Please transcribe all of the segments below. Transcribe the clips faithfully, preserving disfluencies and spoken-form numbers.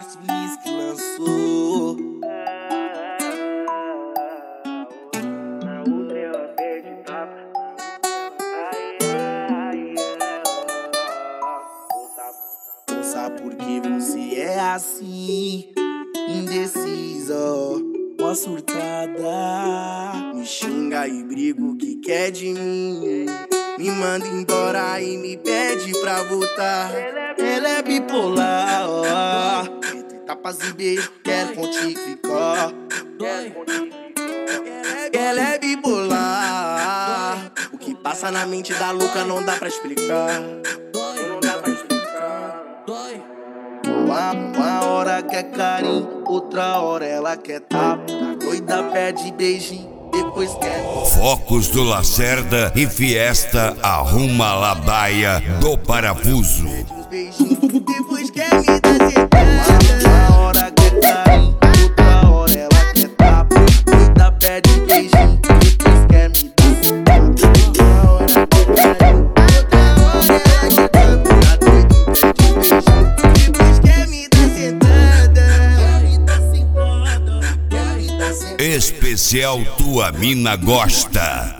Márcio Vinícius que lançou. Na outra ela pede tapa. Ai, ai, ai. Não sabe por que você é assim, indecisa, ó surtada. Me xinga e briga o que quer de mim, me manda embora e me pede pra voltar. Ela é bipolar, ó, entre tapas e beijos, quero contigo ficar. Ela é bipolar, o que passa na mente da louca não dá pra explicar. Não dá pra explicar. Uma, uma hora quer carinho, outra hora ela quer tapa. Doida pede beijinho, depois quer Focos do Lacerda e Fiesta arruma Labaia do Parafuso. uns beijinhos, depois quer me dar sentada. Uma hora quer carinho, outra hora ela quer tapa. Doida pede beijinho, depois quer me dar sentada. Uma hora quer carinho, outra hora ela quer tapa. Tá doido, pede beijinho, depois quer me dar sentada. Quer me dar sentada, quer me dar sentada. Especial Tua Mina Gosta.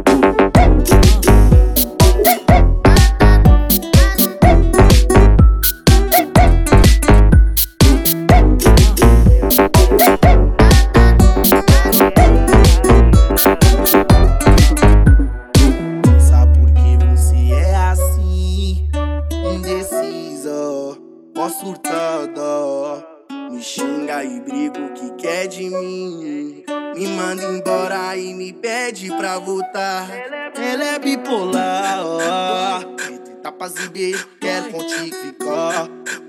Sabe por que você é assim, indecisa, ó surtada. Me xinga e briga o que quer de mim, me manda embora e me pede pra voltar. Ela é bipolar, ó, entre tapas e beijos, quero contigo ficar.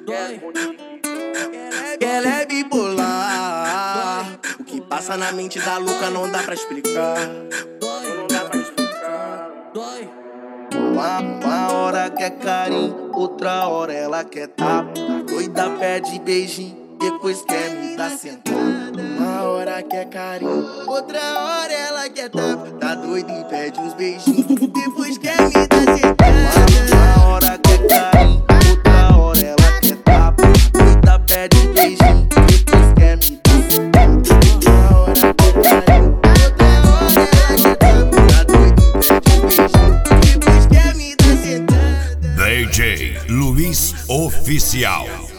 Ela é bipolar, o que passa na mente da louca não dá pra explicar. Não dá pra explicar. Uma, uma hora quer carinho, outra hora ela quer tapa. Doida pede beijinho, depois quer me dar sentada. Uma hora quer carinho, outra hora ela quer tapa. Tá doida e pede uns beijinhos, depois quer me dar sentada. Uma hora quer carinho, outra hora ela quer tapa. Doida pede beijinho, depois quer me dar sentada. Uma hora quer carinho, outra hora ela quer tapa. Tá doida e pede beijinho, depois quer me dar sentada. D J Luiz Oficial.